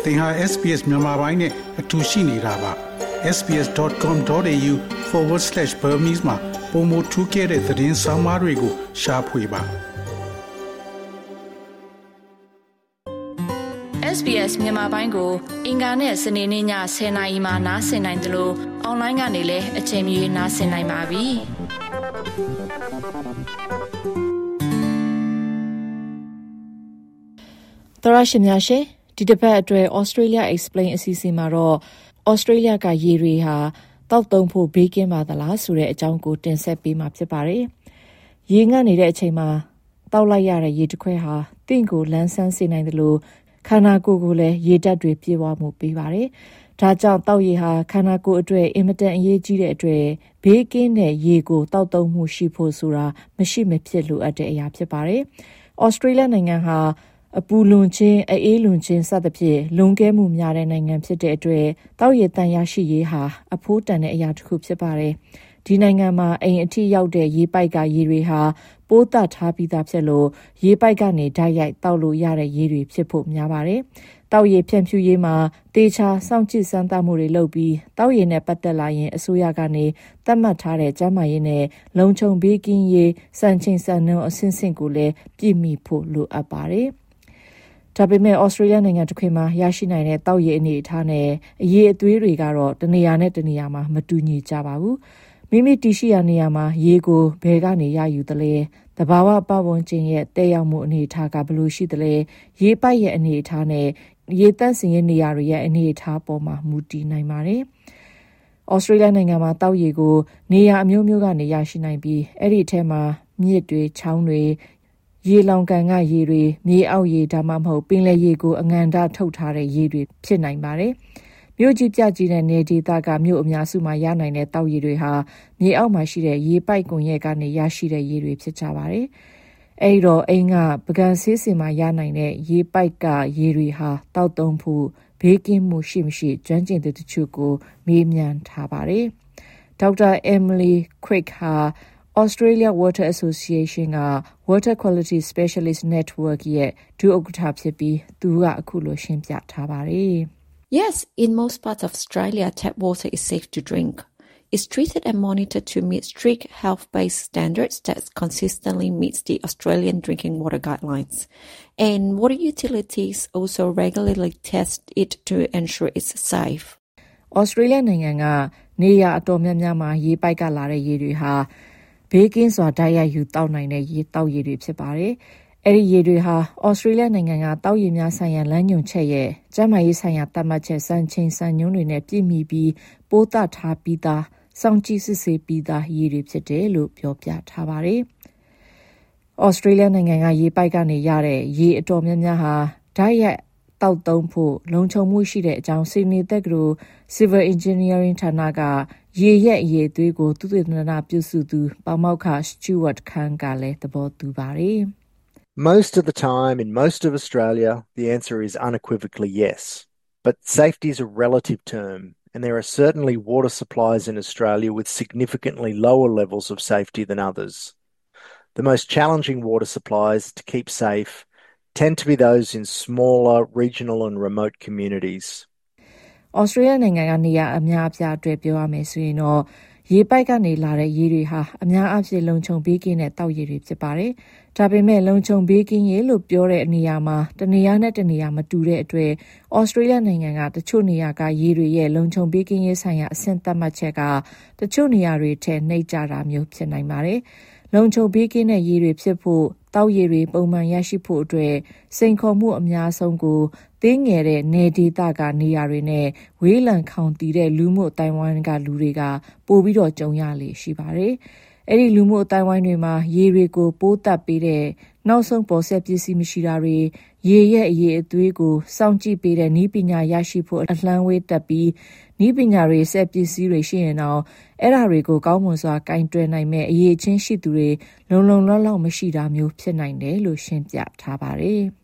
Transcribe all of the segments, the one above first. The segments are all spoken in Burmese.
သင်ဟာ SPS မြန်မာပိုင်းနဲ့အတူရှိနေတာပါ sbs.com.au/Burmese မှာပုံမထူးခဲ့တဲ့သတင်းစာမားတွေကိုရှားဖွေပါ SBS မြန်မာပိုင်းကိုအင်ကာနဲ့စနေနေ့ည10:00နာရီမှနားဆင်နိုင်တယ်လို့အွန်လိုင်းကနေလည်းအချိန်မီနားဆင်နိုင်ပါပြီ။သောရရှိများရှင်ဒီတစ်ပတ်အတွက် Australia Explain အစီအစဉ်မှာတော့ Australia ကရေတွေဟာတောက်သုံးဖို့ဘေးကင်းပါသလားဆိုတဲ့အကြောင်းကိုတင်ဆက်ပေးမှာဖြစ်ပါတယ်။ရေငတ်နေတဲ့အချိန်မှာတောက်လိုက်ရတဲ့ရေတစ်ခွက်ဟာတင့်ကိုလန်းဆန်းစေနိုင်တယ်လို့ခန္ဓာကိုယ်ကိုလည်းရေဓာတ်တွေပြေဝမှုပေးပါတယ်။ဒါကြောင့်တောက်ရေဟာခန္ဓာကိုယ်အတွက်အင်မတန်အရေးကြီးတဲ့အတွက်ဘေးကင်းတဲ့ရေကိုတောက်သုံးမှုရှိဖို့ဆိုတာမရှိမဖြစ်လိုအပ်တဲ့အရာဖြစ်ပါတယ်။ Australia နိုင်ငံဟာအပူလွန်ခြင်းအေးလွန်ခြင်းစသဖြင့်လွန်ကဲမှုများတဲ့နိုင်ငံဖြစ်တဲ့အတွက်တောက်ရည်တန်ရရှိရေးဟာအဖိုးတန်တဲ့အရာတစ်ခုဖြစ်ပါတယ်။ဒီနိုင်ငံမှာအိမ်အထိရောက်တဲ့ရေပိုက်ကရေတွေဟာပိုးသတ်ထားပြီးသားဖြစ်လို့ရေပိုက်ကနေဓာတ်ရိုက်တောက်လို့ရတဲ့ရေတွေဖြစ်ဖို့များပါတယ်။တောက်ရည်ဖြန့်ဖြူးရေးမှာတေချာစောင့်ကြည့်စမ်းသပ်မှုတွေလုပ်ပြီးတောက်ရည်နဲ့ပတ်သက်လာရင်အစိုးရကနေသတ်မှတ်ထားတဲ့ကျန်းမာရေးနဲ့လုံခြုံဘေးကင်းရေးစံချိန်စံနှုန်းအဆင့်ဆင့်ကိုလည်းပြည့်မီဖို့လိုအပ်ပါတယ်။ဒါပေမဲ့ Australia နိုင်ငံတစ်ခွင်မှာရရှိနိုင်တဲ့တောက်ရည်အနေအထားနဲ့အရေးအသွေးတွေကတော့တနေရာနဲ့တနေရာမှာမတူညီကြပါဘူး။မိမိတည်ရှိရာနေရာမှာရေကိုဘယ်ကနေရယူသလဲတဘာဝပတ်ဝန်းကျင်ရဲ့တည်ရောက်မှုအနေအထားကဘယ်လိုရှိသလဲရေပိုက်ရဲ့အနေအထားနဲ့ရေတန့်စင်ရဲ့နေရာတွေရဲ့အနေအထားပေါ်မှာမူတည်နိုင်ပါတယ်။ Australia နိုင်ငံမှာတောက်ရည်ကိုနေရာအမျိုးမျိုးကနေရရှိနိုင်ပြီးအဲ့ဒီအထက်မှာမြစ်တွေချောင်းတွေရေလောင်ကန်ကရေတွေမြေအောက်ရေဒါမှမဟုတ်ပင်လယ်ရေကိုအငံဒထုတ်ထားတဲ့ရေတွေဖြစ်နိုင်ပါတယ်။မြို့ကြီးပြကြီးတဲ့နေဒေသကမြို့အများစုမှာရနိုင်တဲ့တောက်ရည်တွေဟာမြေအောက်မှာရှိတဲ့ရေပိုက်ကွန်ရက်ကနေရရှိတဲ့ရေတွေဖြစ်ကြပါတယ်။အဲဒီတော့အိမ်ကပကံဆေးစင်မှာရနိုင်တဲ့ရေပိုက်ကရေတွေဟာတောက်သုံးဖို့ဘေးကင်းမှုရှိမရှိကျွမ်းကျင်သူတချို့ကိုမေးမြန်းထားပါတယ်။ဒေါက်တာ Emily Quick ဟာAustralia Water Association က Water Quality Specialist Network ရဲ့ဒုဥက္ကဋ္ဌဖြစ်ပြီးသူကအခုလိုရှင်းပြထားပါတယ်။ Yes, in most parts of Australia, tap water is safe to drink. It's treated and monitored to meet strict health-based standards that consistently meets the Australian drinking water guidelines. And water utilities also regularly test it to ensure it's safe. Australia နိုင်ငံကနေရအတော်များများမှာရေပိုက်ကလာတဲ့ရေတွေဟာဘေးကင်းစွာဓာတ်ရိုက်ယူတောက်နိုင်တဲ့ရေတောက်ရည်တွေဖြစ်ပါတယ်။အဲဒီရေတွေဟာ Australia နိုင်ငံကတောက်ရည်များဆိုင်ရာလမ်းညွှန်ချက်ရဲ့ကျန်းမာရေးဆိုင်ရာသတ်မှတ်ချက်စံချိန်စံညွှန်းတွေနဲ့ပြည့်မီပြီးပိုးသတ်ထားပြီးသားစောင့်ကြည့်စစ်ဆေးပြီးသားရေတွေဖြစ်တယ်လို့ပြောပြထားပါတယ်။ Australia နိုင်ငံကရေပိုက်ကနေရတဲ့ရေအတော်များများဟာဓာတ်ရိုက်တောက်သုံးဖို့လုံခြုံမှုရှိတဲ့အကြောင်း Sydney တက္ကသိုလ် Civil Engineering ဌာနကရေရဲ့အရေးအသွေးကိုသုတေသနပြုစုသူပါမောက္ခ Stuart Khan ကလည်းသဘောတူပါတယ်။ Most of the time, in most of Australia, the answer is unequivocally yes. But safety is a relative term, and there are certainly water supplies in Australia with significantly lower levels of safety than others. The most challenging water supplies to keep safe tend to be those in smaller, regional and remote communities. Australia နိုင်ငံကနေရအများအပြားအတွက်ပြောရမယ်ဆိုရင်တော့ရေပိုက်ကနေလာတဲ့ရေတွေဟာအများအပြားလုံခြုံဘေးကင်းတဲ့တောက်ရေတွေဖြစ်ပါတယ်။ဒါပေမဲ့လုံခြုံဘေးကင်းရေလို့ပြောတဲ့နေရာမှာတနေရာနဲ့တနေရာမတူတဲ့အတွက် Australia နိုင်ငံကတချို့နေရာကရေတွေရဲ့လုံခြုံဘေးကင်းရေးဆိုင်ရာအဆင့်သတ်မှတ်ချက်ကတချို့နေရာတွေထက်နှိမ့်ကျတာမျိုးဖြစ်နိုင်ပါတယ်။လုံခြုံဘေးကင်းတဲ့ရေတွေဖြစ်ဖို့တောက်ရည်တွေပုံမှန်ရရှိဖို့အတွက်စိန်ခေါ်မှုအများဆုံးကိုသေးငယ်တဲ့နေဒေသကနေရာတွေနဲ့ဝေးလံခေါင်တီတဲ့လူမှုအတိုင်းဝိုင်းကလူတွေကပို့ပြီးတော့ကြုံရလေရှိပါတယ်။အဲ့ဒီလူမှုအတိုင်းဝိုင်းတွေမှာရေတွေကိုပိုးတက်ပေးတဲ့နောက်ဆုံးပေါ်ဆက်ပစ္စည်းမရှိတာတွေရေရဲ့အရေးအသွေးကိုစောင့်ကြည့်ပေးတဲ့နည်းပညာရရှိဖို့အလှမ်းဝေးတက်ပြီးနည်းပညာတွေဆက်ပစ္စည်းတွေရှိရင်တော့အဲ့ဒါတွေကိုကောင်းမွန်စွာကင်တွယ်နိုင်မဲ့အရေးချင်းရှိသူတွေလုံလုံလောက်မရှိတာမျိုးဖြစ်နိုင်တယ်လို့ရှင်းပြထားပါတယ်။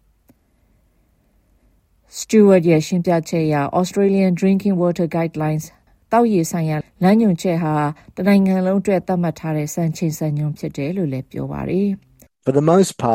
Stewart ရဲ့ရှင်းပြချက်အရ Australian Drinking Water Guidelines တောက်ရည်ဆိုင်ရာလမ်းညွှန်ချက်ဟာတနိုင်ငံလုံးအတွက်သတ်မှတ်ထားတဲ့စံချိန်စံညွှန်းဖြစ်တယ်လို့လည်းပြောပါတယ်။ For the most part,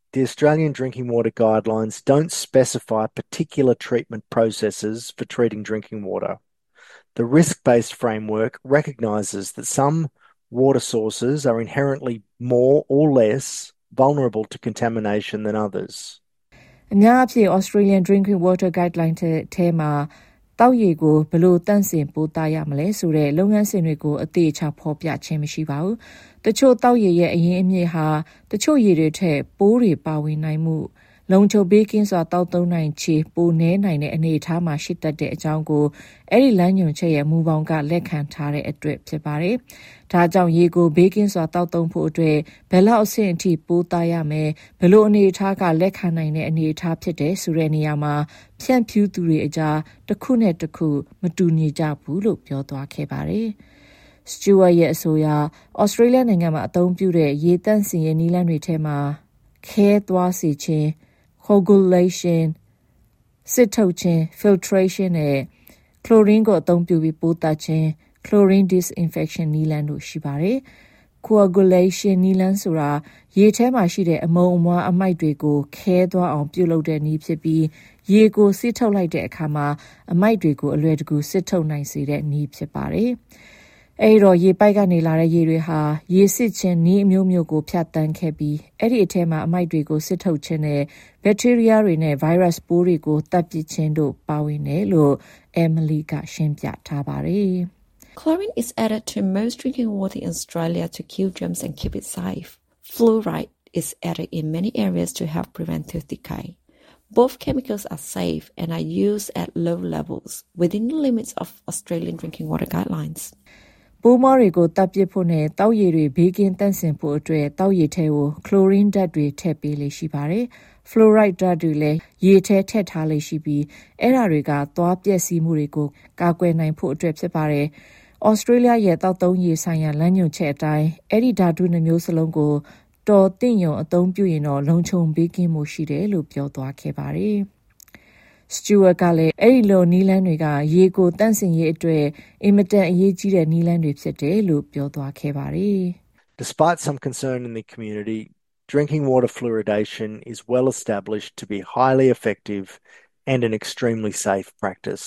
the Australian Drinking Water Guidelines don't specify particular treatment processes for treating drinking water. The risk-based framework recognises that some water sources are inherently more or less vulnerable to contamination than others. အများအပြည့် Australian Drinking Water Guideline ထဲမှာတောက်ရေကိုဘယ်လိုတန့်စင်ပို့သားရမလဲဆိုတဲ့လုပ်ငန်းစဉ်တွေကိုအသေးချဖော်ပြခြင်းမရှိပါဘူး။တချို့တောက်ရေရဲ့အရင်းအမြစ်ဟာတချို့ရေတွေထက်ပိုးတွေပါဝင်နိုင်မှုလုံခြုံပေးကင်းစွာတောက်သုံးနိုင်ချေပိုနဲနိုင်တဲ့အနေအထားမှာရှိတတ်တဲ့အကြောင်းကိုအဲ့ဒီလမ်းညွှန်ချက်ရဲ့မူပေါင်းကလက်ခံထားတဲ့အတွက်ဖြစ်ပါတယ်။ဒါကြောင့်ရေကိုဘေးကင်းစွာတောက်သုံးဖို့အတွက်ဘယ်လောက်အဆင့်အထိပိုးသားရမယ်ဘယ်လိုအနေအထားကလက်ခံနိုင်တဲ့အနေအထားဖြစ်တဲ့ဆိုတဲ့နေရာမှာဖြန့်ဖြူးသူတွေအကြားတစ်ခုနဲ့တစ်ခုမတူညီကြဘူးလို့ပြောသွားခဲ့ပါတယ်။ Stewart ရဲ့အဆိုအရ Australia နိုင်ငံမှာအသုံးပြုတဲ့ရေတန့်စင်ရေးနည်းလမ်းတွေထဲမှာခဲသွားစေခြင်း coagulation စစ်ထုတ်ခြင်း filtration နဲ့ chlorine ကိုအသုံးပြုပြီးပိုးသတ်ခြင်း chlorine disinfection နည်းလမ်းတို့ရှိပါတယ်။ coagulation နည်းလမ်းဆိုတာရေထဲမှာရှိတဲ့အမုံအမွှားအမိုက်တွေကိုခဲသွားအောင်ပြုလုပ်တဲ့နည်းဖြစ်ပြီးရေကိုစစ်ထုတ်လိုက်တဲ့အခါမှာအမိုက်တွေကိုအလွယ်တကူစစ်ထုတ်နိုင်စေတဲ့နည်းဖြစ်ပါတယ်။အဲ့တော့ရေပိုက်ကနေလာတဲ့ရေတွေဟာရေစစ်ခြင်းနည်းအမျိုးမျိုးကိုဖြတ်တန်းခဲ့ပြီးအဲ့ဒီအထဲမှာအမိုက်တွေကိုစစ်ထုတ်ခြင်းနဲ့ဘက်တီးရီးယားတွေနဲ့ဗိုင်းရပ်စ်ပိုးတွေကိုတပ်ပစ်ခြင်းတို့ပါဝင်တယ်လို့ Emily ကရှင်းပြထားပါတယ်။ Chlorine is added to most drinking water in Australia to kill germs and keep it safe. Fluoride is added in many areas to help prevent tooth decay. Both chemicals are safe and are used at low levels within the limits of Australian drinking water guidelines. ပိုးမတွေကိုတပ်ပစ်ဖို့နဲ့တောက်ရည်တွေဘေးကင်းတန့်စင်ဖို့အတွက်တောက်ရည်ထဲကို chlorine ဓာတ်တွေထည့်ပေးလေရှိပါတယ်။ fluoride ဓာတ်တွေလည်းရေထဲထည့်ထားလေရှိပြီးအဲ့ဒါတွေကသွားပျက်စီးမှုတွေကိုကာကွယ်နိုင်ဖို့အတွက်ဖြစ်ပါတယ်။ Australia ရဲ့တောက်သုံးရေဆိုင်ရာလမ်းညွှန်ချက်အတိုင်းအဲ့ဒီဓာတ်တွေမျိုးစလုံးကိုတော်တင့်ရုံအသုံးပြုရင်တော့လုံခြုံဘေးကင်းမှုရှိတယ်လို့ပြောသွားခဲ့ပါတယ်။ Stewart ကလည်းအဲ့ဒီလိုနီးလန်းတွေကရေကိုတန့်စင်ရေးအတွက်အင်မတန်အရေးကြီးတဲ့နီးလန်းတွေဖြစ်တယ်လို့ပြောသွားခဲ့ပါတယ်။ Despite some concern in the community, drinking water fluoridation is well established to be highly effective and an extremely safe practice.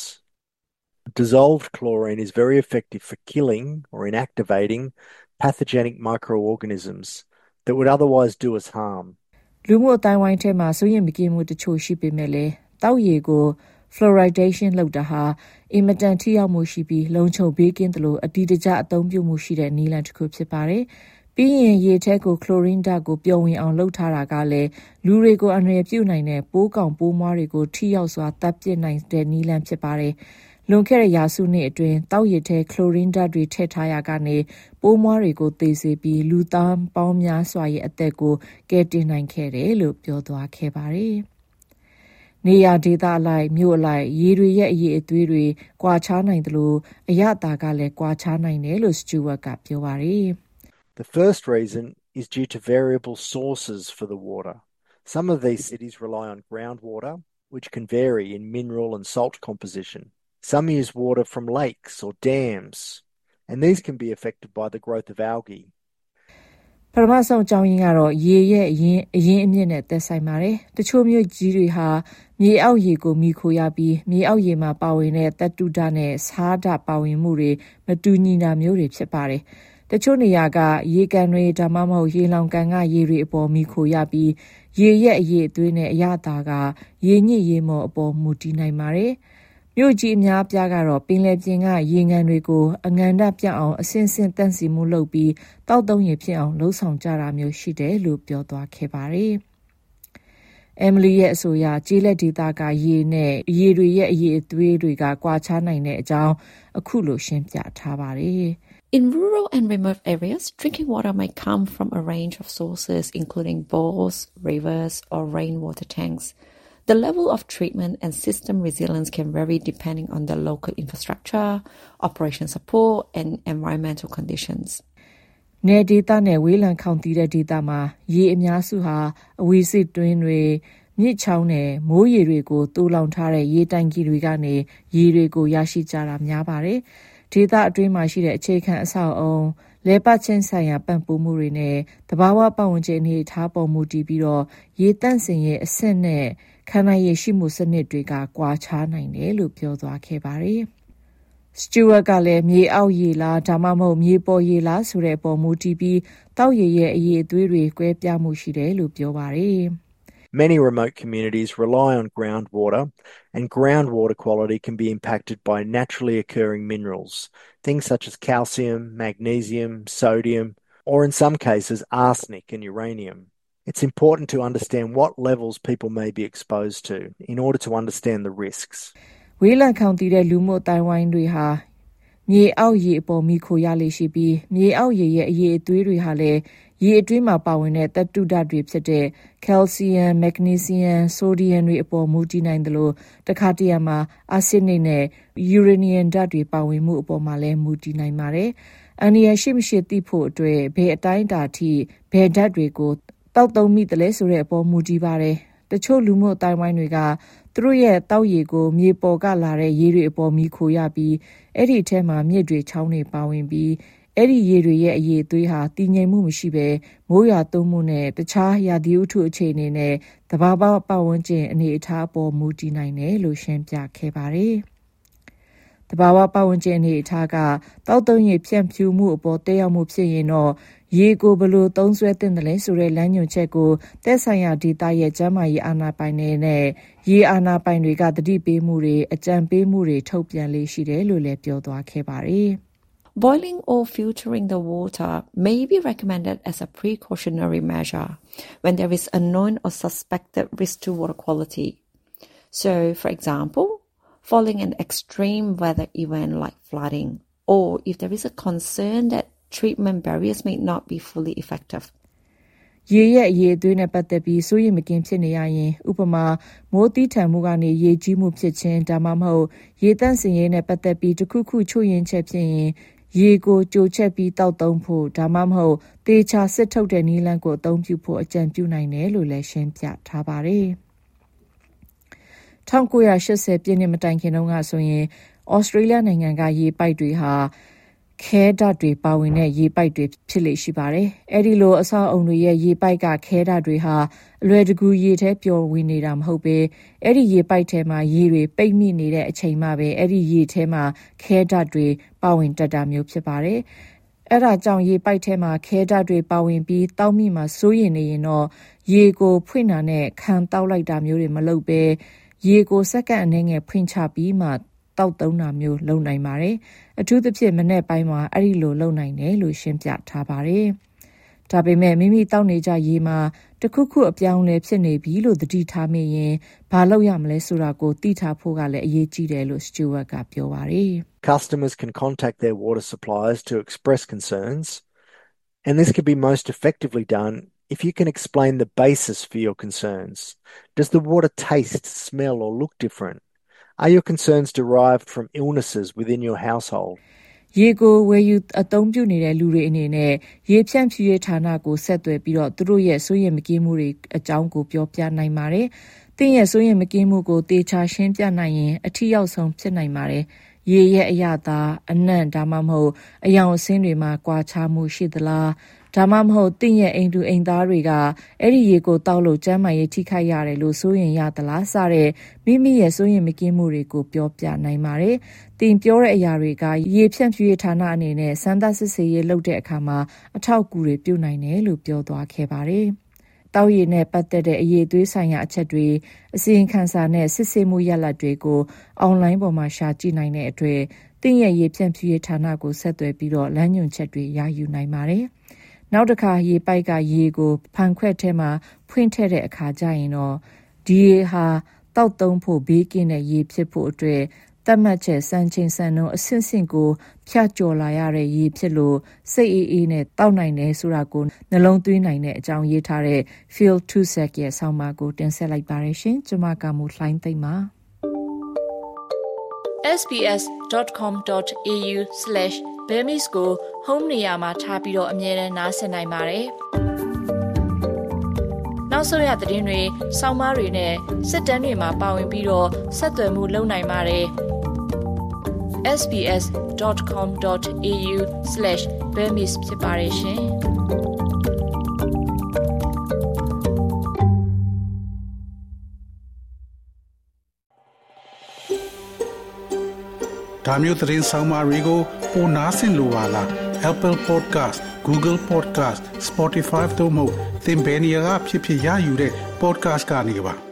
Dissolved chlorine is very effective for killing or inactivating pathogenic microorganisms that would otherwise do us harm. လူမှုအတိုင်းဝိုင်းထဲမှာစိုးရိမ်မကင်းမှုတချို့ရှိပေမဲ့လည်းတောက်ရေကို fluoridation လုပ်တာဟာအင်မတန်ထိရောက်မှုရှိပြီးလုံခြုံဘေးကင်းတယ်လို့အတိအကျအသုံးပြုမှုရှိတဲ့နည်းလမ်းတစ်ခုဖြစ်ပါတယ်။ပြီးရင်ရေထဲကို chlorine ဓာတ်ကိုပျော်ဝင်အောင်လုပ်ထားတာကလည်းလူတွေကိုအန္တရာယ်ပြုနိုင်တဲ့ပိုးကောင်ပိုးမွှားတွေကိုထိရောက်စွာတပ်ပစ်နိုင်တဲ့နည်းလမ်းဖြစ်ပါတယ်။လွန်ခဲ့တဲ့ရာစုနှစ်အတွင်းတောက်ရည်ထဲ chlorine ဓာတ်တွေထည့်ထားရကနေပိုးမွှားတွေကိုသေစေပြီးလူသားပေါင်းများစွာရဲ့အသက်ကိုကယ်တင်နိုင်ခဲ့တယ်လို့ပြောသွားခဲ့ပါတယ်။နေရာဒေသအလိုက်မြို့အလိုက်ရေတွေရဲ့အရေးအသွေးတွေကွာခြားနိုင်တယ်လို့အရသာကလည်းကွာခြားနိုင်တယ်လို့ Stewart ကပြောပါတယ်။ The first reason is due to variable sources for the water. Some of these cities rely on groundwater, which can vary in mineral and salt composition. Some use water from lakes or dams, and these can be affected by the growth of algae. ပထမဆုံးအကြောင်းရင်းကတော့ရေရဲ့အရင်အမြင့်နဲ့သက်ဆိုင်ပါတယ်။တချို့မြို့ကြီးတွေဟာမြေအောက်ရေကိုမိခိုရပြီးမြေအောက်ရေမှာပါဝင်တဲ့သတ္တုဓာတ်နဲ့ဆားဓာတ်ပါဝင်မှုတွေမတူညီတာမျိုးတွေဖြစ်ပါတယ်။တချို့နေရာကရေကန်တွေဒါမှမဟုတ်ရေလောင်ကန်ကရေတွေအပေါ်မိခိုရပြီးရေရဲ့အရေးအသွေးနဲ့အရသာကရေညစ်ရေမော်အပေါ်မူတည်နိုင်ပါတယ်။မြို့ကြီးအများပြားကတော့ပင်လယ်ပြင်ကရေငံတွေကိုအငံဓာတ်ပြတ်အောင်အစင်းစင်းတန့်စီမှုလုပ်ပြီးတောက်သုံးရေဖြစ်အောင်လှုံ့ဆော်ကြတာမျိုးရှိတယ်လို့ပြောသွားခဲ့ပါတယ်။ Emily ရဲ့အဆိုအရကျေးလက်ဒေသကရေနဲ့ရေတွေရဲ့အရေးအသွေးတွေကကွာခြားနိုင်တဲ့အကြောင်းအခုလိုရှင်းပြထားပါတယ်။ In rural and remote areas, drinking water may come from a range of sources including bores, rivers or rainwater tanks.The level of treatment and system resilience can vary depending on the local infrastructure, operation support, and environmental conditions. နေဒေသနဲ့ဝေးလံခေါင်တည်တဲ့ဒေသမှာရေအများစုဟာအဝီစစ်တွင်းတွေမြစ်ချောင်းနဲ့မိုးရေတွေကိုတူလောင်ထားတဲ့ရေတိုင်ကြီးတွေကနေရေတွေကိုရရှိကြတာများပါတယ်။ဒေသအတွင်းမှာရှိတဲ့အခြေခံအဆောက်အအုံလဲပတ်ချင်းဆိုင်ရာပံ့ပိုးမှုတွေနဲ့တဘာဝပတ်ဝန်းကျင်အနေအထားပေါ်မူတည်ပြီးတော့ရေတန့်စင်ရဲ့အဆင့်နဲ့ခန္ဓာရည်ရှိမှုစနစ်တွေကကွာခြားနိုင်တယ်လို့ပြောသွားခဲ့ပါတယ်။ Stewart ကလည်းမြေအောက်ရေလားဒါမှမဟုတ်မြေပေါ်ရေလားဆိုတဲ့ပေါ်မူတည်ပြီးတောက်ရည်ရဲ့အရည်အသွေးတွေကွဲပြားမှုရှိတယ်လို့ပြောပါတယ်။ Many remote communities rely on groundwater, and groundwater quality can be impacted by naturally occurring minerals, things such as calcium, magnesium, sodium, or in some cases arsenic and uranium. It's important to understand what levels people may be exposed to in order to understand the risks. ဝေးလံခေါင်တည်တဲ့လူမှုတိုင်ဝိုင်းတွေဟာမြေအောက်ရေအပေါ်မိခိုရလေရှိပြီးမြေအောက်ရေရဲ့အရည်အသွေးတွေဟာလည်းရေအတွင်းမှာပါဝင်တဲ့သတ္တုဓာတ်တွေဖြစ်တဲ့ calcium, magnesium, sodium တွေအပေါ်မူတည်နိုင်တယ်လို့တခါတရံမှာ arsenic နဲ့ uranium ဓာတ်တွေပါဝင်မှုအပေါ်မှာလည်းမူတည်နိုင်ပါတယ်။အန္တရာယ်ရှိမရှိသိဖို့အတွက်ဘယ်အတိုင်းအတာထိဘယ်ဓာတ်တွေကိုတောက်သုံးမိတယ်လဲဆိုတဲ့အပေါ်မူတည်ပါတယ်။တချို့လူမှုအတိုင်းဝိုင်းတွေကသူတို့ရဲ့တောက်ရည်ကိုမြေပေါ်ကလာတဲ့ရေတွေအပေါ်မိခိုရပြီးအဲ့ဒီအထဲမှာမြစ်တွေချောင်းတွေပါဝင်ပြီးအဲ့ဒီရေတွေရဲ့အရည်အသွေးဟာတည်ငြိမ်မှုမရှိဘဲမိုးရွာသွန်းမှုနဲ့တခြားရာသီဥတုအခြေအနေနဲ့သဘာဝပတ်ဝန်းကျင်အနေအထားပေါ်မူတည်နိုင်တယ်လို့ရှင်းပြခဲ့ပါတယ်။သဘာဝပတ်ဝန်းကျင်အနေအထားကတောက်သုံးရည်ဖြန့်ဖြူးမှုအပေါ်တက်ရောက်မှုဖြစ်ရင်တော့ရေကိုဘယ်လိုသုံးစွဲသင့်တယ်လဲဆိုတဲ့လမ်းညွှန်ချက်ကိုသက်ဆိုင်ရာဒေသရဲ့ကျန်းမာရေးအာဏာပိုင်တွေနဲ့ရေအာဏာပိုင်တွေကသတိပေးမှုတွေအကြံပေးမှုတွေထုတ်ပြန်လေးရှိတယ်လို့လည်းပြောသွားခဲ့ပါတယ်။ Boiling or filtering the water may be recommended as a precautionary measure when there is a known or suspected risk to water quality. So, for example, following an extreme weather event like flooding, or if there is a concern that treatment barriers may not be fully effective. ရေရဲ့အရည်အသွေးနဲ့ပတ်သက်ပြီးစိုးရိမ်မကင်းဖြစ်နေရရင်ဥပမာမိုးသီးထန်မှုကနေရေကြီးမှုဖြစ်ခြင်းဒါမှမဟုတ်ရေတန့်စင်ရေးနဲ့ပတ်သက်ပြီးတစ်ခုခုချို့ယွင်းချက်ဖြစ်ရင်ရေကိုကြိုချက်ပြီးတောက်သုံးဖို့ဒါမှမဟုတ်သေချာစစ်ထုတ်တဲ့နည်းလမ်းကိုအသုံးပြုဖို့အကြံပြုနိုင်တယ်လို့လည်းရှင်းပြထားပါတယ်။1980ပြည့်နှစ်မတိုင်ခင်တုန်းကဆိုရင်ဩစတြေးလျနိုင်ငံကရေပိုက်တွေဟာခဲဓာတ်တွေပါဝင်တဲ့ရေပိုက်တွေဖြစ်လေရှိပါတယ်။အဲဒီလိုအဆောက်အုံတွေရဲ့ရေပိုက်ကခဲဓာတ်တွေဟာအလွယ်တကူရေထဲပျော်ဝင်နေတာမဟုတ်ပဲအဲဒီရေပိုက်ထဲမှာရေတွေပိတ်မိနေတဲ့အချိန်မှပဲအဲဒီရေထဲမှာခဲဓာတ်တွေပါဝင်တတ်တာမျိုးဖြစ်ပါတယ်။အဲဒါကြောင့်ရေပိုက်ထဲမှာခဲဓာတ်တွေပါဝင်ပြီးတောက်မိမှာစိုးရိမ်နေရင်တော့ရေကိုဖွင့်တာနဲ့ခံတောက်လိုက်တာမျိုးတွေမလုပ်ပဲရေကိုစက္ကန့်အနည်းငယ်ဖွင့်ချပြီးမှတောက်သုံးတာမျိုးလုပ်နိုင်ပါတယ်။အထူးသဖြင့်မနေ့ပိုင်းမှာအဲ့ဒီလိုလုပ်နိုင်တယ်လို့ရှင်းပြထားပါတယ်။ဒါပေမဲ့မိမိတောက်နေကြရေမှာတခုခုအပြောင်းလဲဖြစ်နေပြီလို့သတိထားမိရင်ဘာလုပ်ရမလဲဆိုတာကိုသိထားဖို့ကလည်းအရေးကြီးတယ်လို့ Stewart ကပြောပါတယ်။ Customers can contact their water suppliers to express concerns, and this can be most effectively done if you can explain the basis for your concerns. Does the water taste, smell, or look different? Are your concerns derived from illnesses within your household? ရေကိုဝယ်ယူအသုံးပြုနေတဲ့လူတွေအနေနဲ့ရေဖြန့်ဖြူးရေးဌာနကိုဆက်သွယ်ပြီးတော့သူတို့ရဲ့စိုးရိမ်မကင်းမှုတွေအကြောင်းကိုပြောပြနိုင်ပါတယ်။သင်ရဲ့စိုးရိမ်မကင်းမှုကိုတေချာရှင်းပြနိုင်ရင်အထီးရောက်ဆုံးဖြစ်နိုင်ပါတယ်။ရေရဲ့အရသာအနံ့ဒါမှမဟုတ်အယောင်အဆင်းတွေမှာကွာခြားမှုရှိသလားဒါမှမဟုတ်သင်ရဲ့အိမ်သူအိမ်သားတွေကအဲ့ဒီရေကိုတောက်လို့ကျန်းမာရေးထိခိုက်ရတယ်လို့စိုးရင်ရသလားစတဲ့မိမိရဲ့စိုးရင်မကင်းမှုတွေကိုပြောပြနိုင်ပါတယ်။သင်ပြောတဲ့အရာတွေကရေဖြန့်ဖြူးရေးဌာနအနေနဲ့စမ်းသပ်စစ်ဆေးရေးလုပ်တဲ့အခါမှာအထောက်အကူတွေပြုနိုင်တယ်လို့ပြောသွားခဲ့ပါတယ်။တောက်ရည်နဲ့ပတ်သက်တဲ့အရေးသွေးဆိုင်ရာအချက်တွေအစီရင်ခံစာနဲ့စစ်ဆေးမှုရလဒ်တွေကိုအွန်လိုင်းပေါ်မှာရှာကြည့်နိုင်တဲ့အတွေ့သင်ရဲ့ရေဖြန့်ဖြူးရေးဌာနကိုဆက်သွယ်ပြီးတော့လမ်းညွှန်ချက်တွေရယူနိုင်ပါတယ်။နောက်တစ်ခါရေပိုက်ကရေကိုဖန်ခွက်ထဲမှာဖွင့်ထည့်တဲ့အခါကျရင်တော့ဒီရေဟာတောက်သုံးဖို့ဘေးကင်းတဲ့ရေဖြစ်ဖို့အတွက်သတ်မှတ်ချက်စံချိန်စံနှုန်းအဆင့်ဆင့်ကိုဖြတ်ကျော်လာရတဲ့ရေဖြစ်လို့စိတ်အေးနဲ့တောက်နိုင်တယ်ဆိုတာကိုနှလုံးသွင်းနိုင်တဲ့အကြောင်းရေးထားတဲ့ Phil Tusek ရဲ့ဆောင်းပါးကိုတင်ဆက်လိုက်ပါရရှင်။ကျွန်မကမူလှိုင်းသိမ့်ပါ sbs.com.au/bemis ကို home နေရာမှာထားပြီးတော့အမြဲတမ်းနားဆင်နိုင်ပါတယ်။နောက်ဆုံးရသတင်းတွေ၊ဆောင်းပါးတွေနဲ့စစ်တမ်းတွေမှာပါဝင်ပြီးတော့ဆက်သွယ်မှုလုပ်နိုင်ပါတယ်။ sbs.com.au/burmese ဖြစ်ပါတယ်ရှင်။ဒါမျိုးသတင်းဆောင်မတွေကိုပိုနားဆင်လိုပါလား Apple Podcast Google Podcast Spotify တို့မှာသင်ပင်ရာဖြစ်ဖြစ်ရယူတဲ့ podcast ကနေပါ